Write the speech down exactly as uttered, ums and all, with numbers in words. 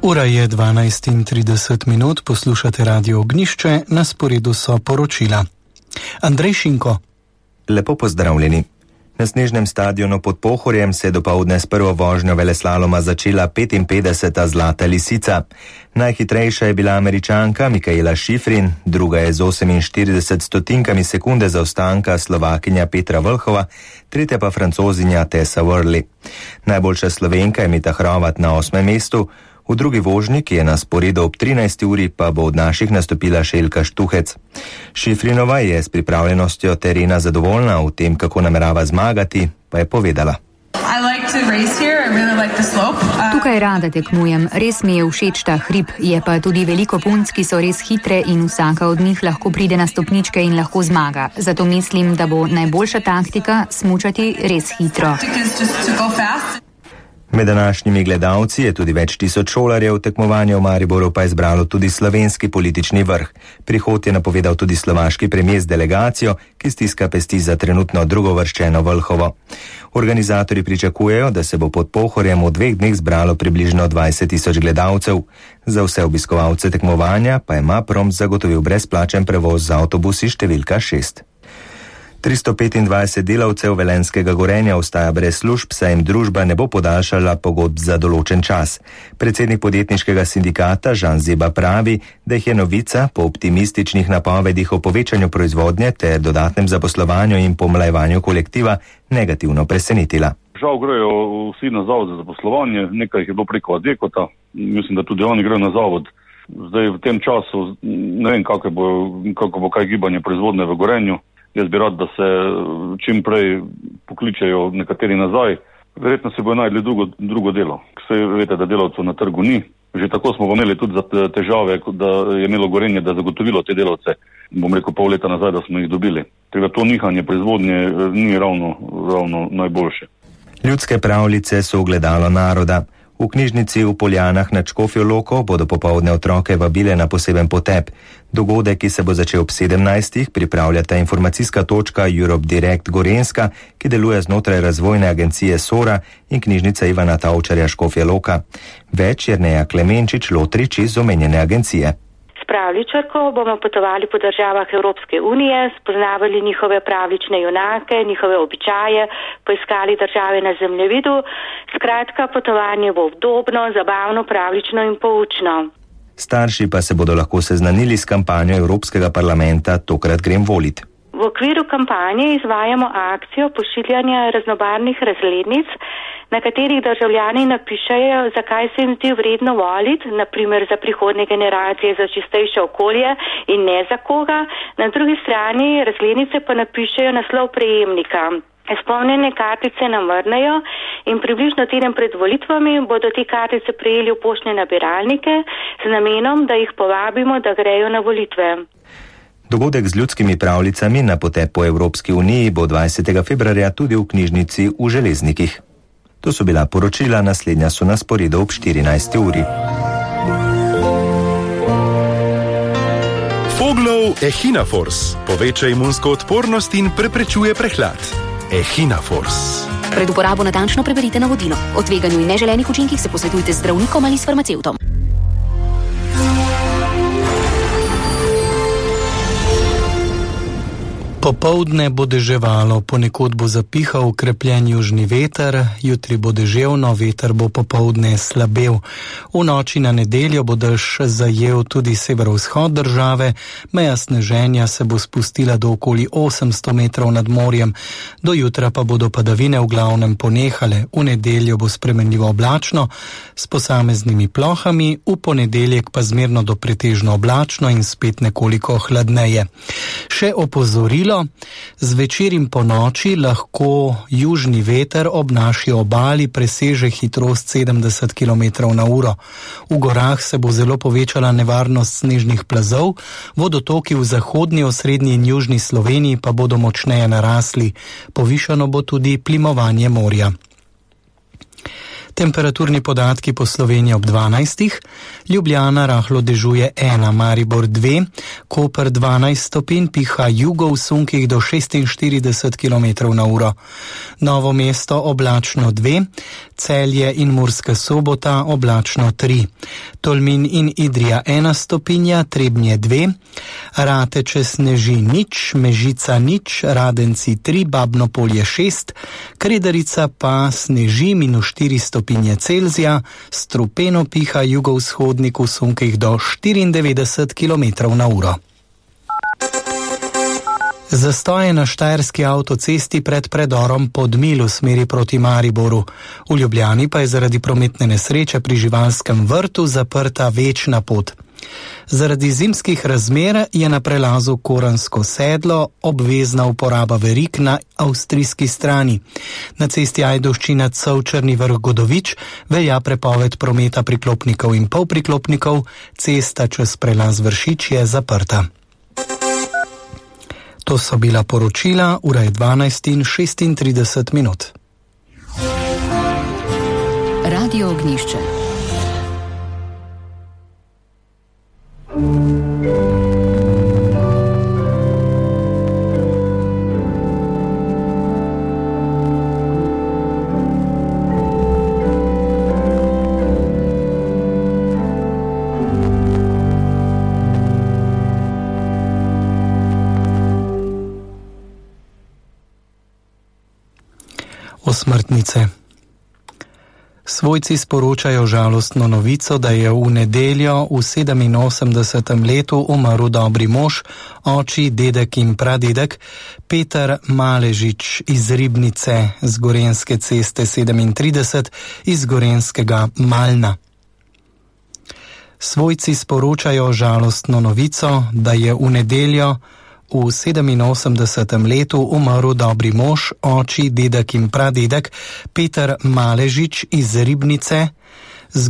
Ura je dvanajst in trideset minut, poslušate Radio Ognjišče, na sporedu so poročila. Andrej Šinko. Lepo pozdravljeni. Na snežnem stadionu pod Pohorjem se je dopoldne s prvo vožnjo veleslaloma začela petinpetdeseta Zlata lisica. Najhitrejša je bila Američanka Mikaela Šifrin, druga je z oseminštirideset stotinkami sekunde zaostanka Slovakinja Petra Vlhova, tretja pa Francozinja Tessa Worley. Najboljša Slovenka je Meta Hrovat na osmem mestu, v drugi vožnji, ki je na sporedu ob trinajsti uri, pa bo od naših nastopila Šelka Štuhec. Šifrinova je s pripravljenostjo terena zadovoljna, v tem, kako namerava zmagati, pa je povedala. Tukaj rada tekmujem, res mi je všeč ta hrib, je pa tudi veliko punc, ki so res hitre in vsaka od njih lahko pride na stopničke in lahko zmaga. Zato mislim, da bo najboljša taktika smučati res hitro. Med današnjimi gledalci je tudi več tisoč šolarjev, tekmovanje v Mariboru pa je zbralo tudi slovenski politični vrh. Prihod je napovedal tudi slovaški premijer z delegacijo, ki stiska pesti za trenutno drugovrščeno Vlhovo. Organizatorji pričakujejo, da se bo pod Pohorjem v dveh dneh zbralo približno dvajset tisoč gledalcev. Za vse obiskovalce tekmovanja pa je Maprom zagotovil brezplačen prevoz z avtobusi številka šest. tristo petindvajset delavcev Velenjskega Gorenja ostaja brez služb, saj jim družba ne bo podaljšala pogodb za določen čas. Predsednik podjetniškega sindikata Žan Zeba pravi, da jih je novica po optimističnih napovedih o povečanju proizvodnje ter dodatnem zaposlovanju in pomlajevanju kolektiva negativno presenetila. Žal grejo vsi na zavod za zaposlovanje, nekaj jih je bilo preko Adekota, mislim, da tudi oni grejo na zavod. Zdaj v tem času ne vem, kako bo, kako bo kaj gibanje proizvodne v Gorenju. Jaz bi rad, da se čim prej pokličejo nekateri nazaj. Verjetno se bojo najdli drugo, drugo delo. Vse veste, da delavcev na trgu ni. Že tako smo imeli tudi za težave, da je imelo Gorenje, da zagotovilo te delavce. Bom rekel pol leta nazaj, da smo jih dobili. Tako da to nihanje proizvodnje ni ravno, ravno najboljše. Ljudske pravljice so ogledalo naroda. V knjižnici v Poljanah nad Škofjo Loko bodo popoldne otroke vabile na poseben potep. Dogodek, ki se bo začel ob sedemnajstih, pripravljata informacijska točka Europe Direct Gorenjska, ki deluje znotraj razvojne agencije Sora, in knjižnica Ivana Tavčarja Škofja Loka. Več Jerneja Klemenčič Lotrič iz omenjene agencije. Pravličarko bomo potovali po državah Evropske unije, spoznavali njihove pravlične junake, njihove običaje, poiskali države na zemljevidu. Skratka, potovanje bo udobno, zabavno, pravlično in poučno. Starši pa se bodo lahko seznanili s kampanjo Evropskega parlamenta Tokrat grem volit. V okviru kampanje izvajamo akcijo pošiljanja raznobarvnih razglednic, na katerih državljani napišejo, zakaj se jim zdi vredno voliti, naprimer za prihodnje generacije, za čistejše okolje in ne za koga. Na drugi strani razglednice pa napišejo naslov prejemnika. Izpolnjene kartice nam vrnejo in približno teden pred volitvami bodo te kartice prejeli v poštne nabiralnike z namenom, da jih povabimo, da grejo na volitve. Dogodek z ljudskimi pravljicami na potep po Evropski uniji bo dvajsetega februarja tudi v knjižnici v Železnikih. To so bila poročila, naslednja so na sporedu ob štirinajsti uri. Foglov Echinafors poveča imunsko odpornost in preprečuje prehlad. Echinafors. Pred uporabo natančno preberite navodilo. O tveganju in neželenih učinkih se posvetujte z zdravnikom ali s farmacevtom. Popoldne bo deževalo, ponekod bo zapihal okrepljen južni veter, jutri bo deževno, veter bo popoldne slabel. V noči na nedeljo bo dež zajel tudi severovzhod države, meja sneženja se bo spustila do okoli osemsto metrov nad morjem, do jutra pa bodo padavine v glavnem ponehale, v nedeljo bo spremenljivo oblačno, s posameznimi plohami, v ponedeljek pa zmerno do pretežno oblačno in spet nekoliko hladneje. Še opozorilo, zvečer in po noči lahko južni veter ob naši obali preseže hitrost sedemdeset kilometrov na uro. V gorah se bo zelo povečala nevarnost snežnih plazov, vodotoki v zahodni, osrednji in južni Sloveniji pa bodo močneje narasli. Povišano bo tudi plimovanje morja. Temperaturni podatki po Sloveniji ob dvanajstih, Ljubljana rahlo dežuje ena, Maribor dve, Koper dvanajst stopinj, piha jugo v sunkih do šestinštirideset kilometrov na uro. Novo mesto oblačno dve, Celje in Murska Sobota oblačno tri, Tolmin in Idrija ena stopinja, Trebnje dve, Rateče sneži nič, Mežica nič, Radenci tri, Babno Polje šest, Kredarica pa sneži minus štiri stopinje Celzija, strupeno piha jugovzhodnik v sunkih do štiriindevetdeset kilometrov na uro. Zastoje na štajerski avtocesti pred predorom Podmil v smeri proti Mariboru. V Ljubljani pa je zaradi prometne nesreče pri živalskem vrtu zaprta večna pot. Zaradi zimskih razmer je na prelazu Koransko sedlo obvezna uporaba verig na avstrijski strani. Na cesti Ajdovščina Covčerni Vrh Godovič velja prepoved prometa priklopnikov in polpriklopnikov, cesta čez prelaz Vršič je zaprta. To so bila poročila, ura je dvanajst in šestintrideset minut. Radio Ognjišče. Osmrtnice. Svojci sporočajo žalostno novico, da je v nedeljo v sedeminosemdesetem letu umrl dobri mož, oči, dedek in pradedek, Peter Maležič iz Ribnice z Gorenjske ceste sedemintrideset iz Gorenjskega Malna. Svojci sporočajo žalostno novico, da je v nedeljo v sedeminosemdesetem letu umrl dobri mož, oči, dedek in pradedek, Peter Maležič iz Ribnice